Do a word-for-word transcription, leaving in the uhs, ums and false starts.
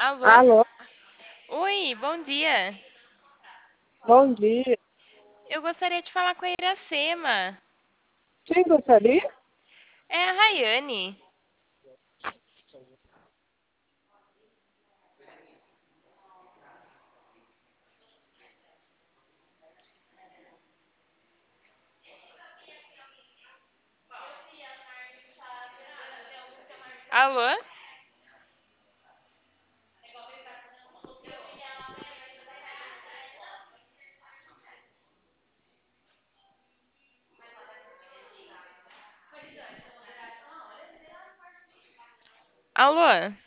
Alô? Alô, Oi, bom dia. bom dia. Eu gostaria de falar com a Iracema. Quem gostaria? É a Rayane. Alô? Alô?